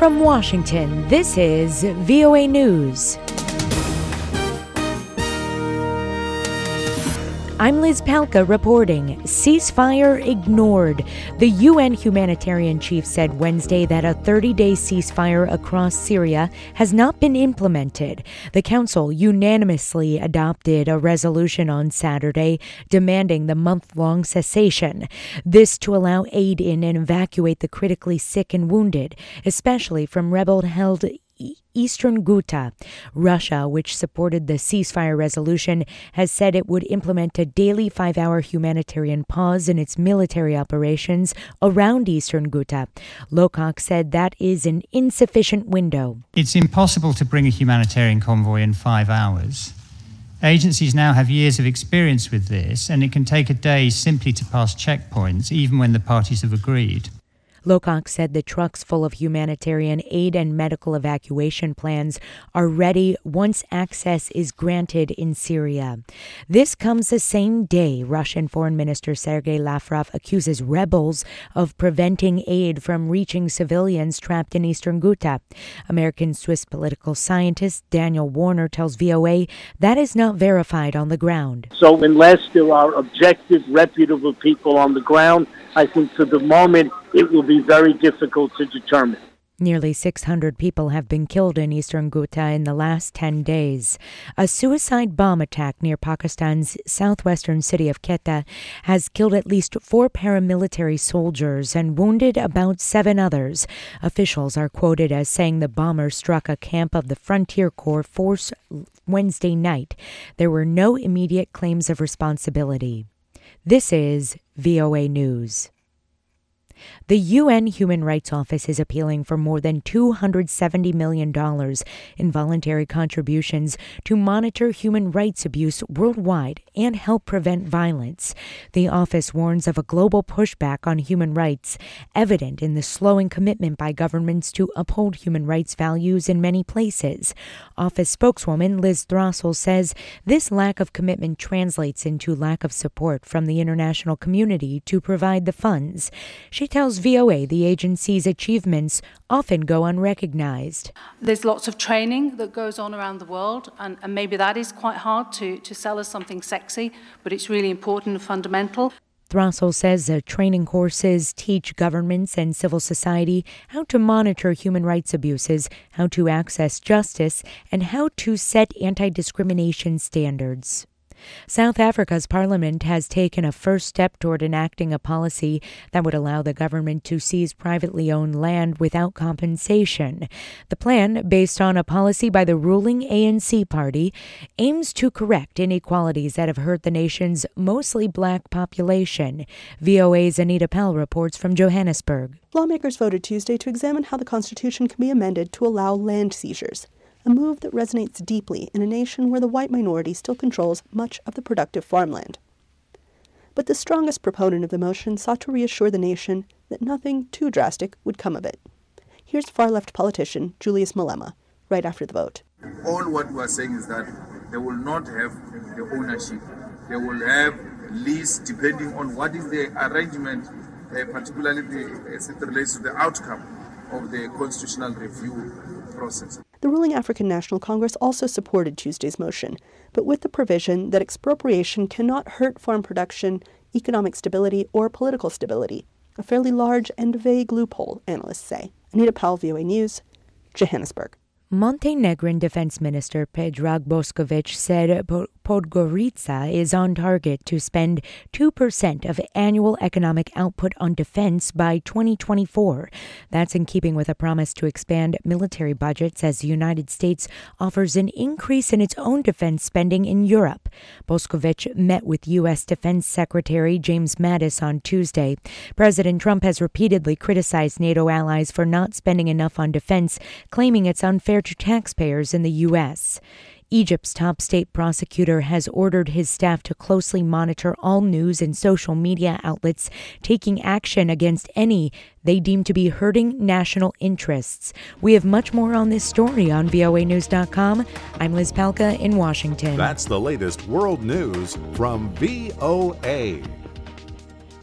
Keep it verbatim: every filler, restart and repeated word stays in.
from Washington, this is V O A News. I'm Liz Palka reporting. Ceasefire ignored. The U N humanitarian chief said Wednesday that a thirty-day ceasefire across Syria has not been implemented. The council unanimously adopted a resolution on Saturday demanding the month-long cessation. This to allow aid in and evacuate the critically sick and wounded, especially from rebel-held Eastern Ghouta. Russia, which supported the ceasefire resolution, has said it would implement a daily five-hour humanitarian pause in its military operations around Eastern Ghouta. Lowcock said that is an insufficient window. It's impossible to bring a humanitarian convoy in five hours. Agencies now have years of experience with this, and it can take a day simply to pass checkpoints, even when the parties have agreed. Lowcock said the trucks full of humanitarian aid and medical evacuation plans are ready once access is granted in Syria. This comes the same day Russian Foreign Minister Sergei Lavrov accuses rebels of preventing aid from reaching civilians trapped in Eastern Ghouta. American-Swiss political scientist Daniel Warner tells V O A that is not verified on the ground. So unless there are objective, reputable people on the ground, I think for the moment it will be very difficult to determine. Nearly six hundred people have been killed in Eastern Ghouta in the last ten days. A suicide bomb attack near Pakistan's southwestern city of Quetta has killed at least four paramilitary soldiers and wounded about seven others. Officials are quoted as saying the bomber struck a camp of the Frontier Corps force Wednesday night. There were no immediate claims of responsibility. This is V O A News. The U N Human Rights Office is appealing for more than two hundred seventy million dollars in voluntary contributions to monitor human rights abuse worldwide and help prevent violence. The office warns of a global pushback on human rights, evident in the slowing commitment by governments to uphold human rights values in many places. Office spokeswoman Liz Throssell says this lack of commitment translates into lack of support from the international community to provide the funds. She tells V O A the agency's achievements often go unrecognized. There's lots of training that goes on around the world, and, and maybe that is quite hard to, to sell as something sexy, but it's really important and fundamental. Throssell says the training courses teach governments and civil society how to monitor human rights abuses, how to access justice, and how to set anti-discrimination standards. South Africa's parliament has taken a first step toward enacting a policy that would allow the government to seize privately owned land without compensation. The plan, based on a policy by the ruling A N C party, aims to correct inequalities that have hurt the nation's mostly black population. V O A's Anita Pell reports from Johannesburg. Lawmakers voted Tuesday to examine how the Constitution can be amended to allow land seizures, a move that resonates deeply in a nation where the white minority still controls much of the productive farmland. But the strongest proponent of the motion sought to reassure the nation that nothing too drastic would come of it. Here's far-left politician Julius Malema, right after the vote. All what we are saying is that they will not have the ownership. They will have lease depending on what is the arrangement, uh, particularly the, as it relates to the outcome of the constitutional review process. The ruling African National Congress also supported Tuesday's motion, but with the provision that expropriation cannot hurt farm production, economic stability, or political stability, a fairly large and vague loophole, analysts say. Anita Powell, V O A News, Johannesburg. Montenegrin Defense Minister Predrag Boskovic said Podgorica is on target to spend two percent of annual economic output on defense by twenty twenty-four. That's in keeping with a promise to expand military budgets as the United States offers an increase in its own defense spending in Europe. Boskovic met with U S. Defense Secretary James Mattis on Tuesday. President Trump has repeatedly criticized NATO allies for not spending enough on defense, claiming it's unfair to taxpayers in the U S. Egypt's top state prosecutor has ordered his staff to closely monitor all news and social media outlets, taking action against any they deem to be hurting national interests. We have much more on this story on V O A news dot com. I'm Liz Palka in Washington. That's the latest world news from V O A.